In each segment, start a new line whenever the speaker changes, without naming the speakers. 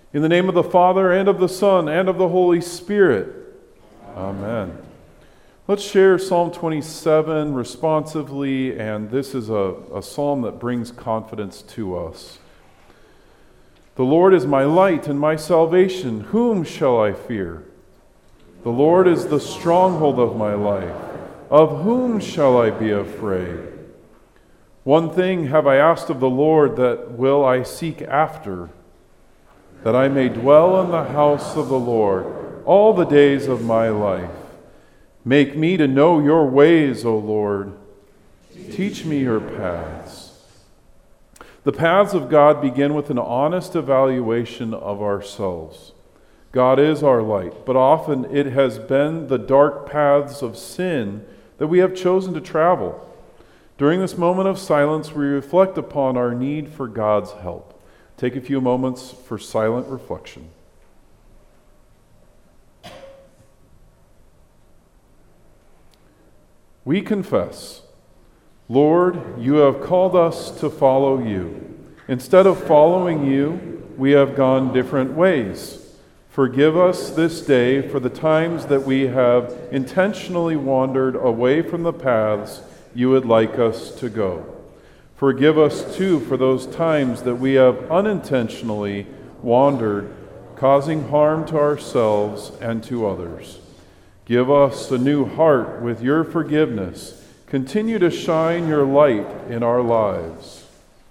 In the name of the Father, and of the Son, and of the Holy Spirit. Amen. Let's share Psalm 27 responsively, and this is a psalm that brings confidence to us. The Lord is my light and my salvation. Whom shall I fear? The Lord is the stronghold of my life. Of whom shall I be afraid? One thing have I asked of the Lord, that will I seek after, that I may dwell in the house of the Lord all the days of my life. Make me to know your ways, O Lord. Teach me your paths. The paths of God begin with an honest evaluation of ourselves. God is our light, but often it has been the dark paths of sin that we have chosen to travel. During this moment of silence, we reflect upon our need for God's help. Take a few moments for silent reflection. We confess, Lord, you have called us to follow you. Instead of following you, we have gone different ways. Forgive us this day for the times that we have intentionally wandered away from the paths you would like us to go. Forgive us, too, for those times that we have unintentionally wandered, causing harm to ourselves and to others. Give us a new heart with your forgiveness. Continue to shine your light in our lives.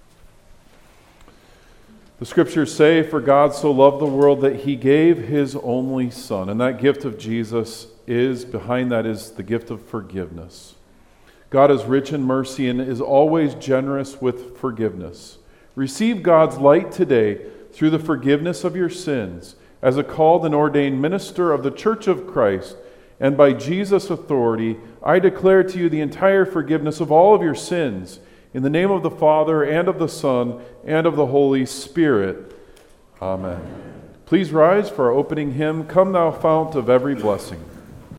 The scriptures say, for God so loved the world that he gave his only Son. And that gift of Jesus behind that is the gift of forgiveness. God is rich in mercy and is always generous with forgiveness. Receive God's light today through the forgiveness of your sins as a called and ordained minister of the Church of Christ. And by Jesus' authority, I declare to you the entire forgiveness of all of your sins, in the name of the Father, and of the Son, and of the Holy Spirit. Amen. Please rise for our opening hymn, Come Thou Fount of Every Blessing.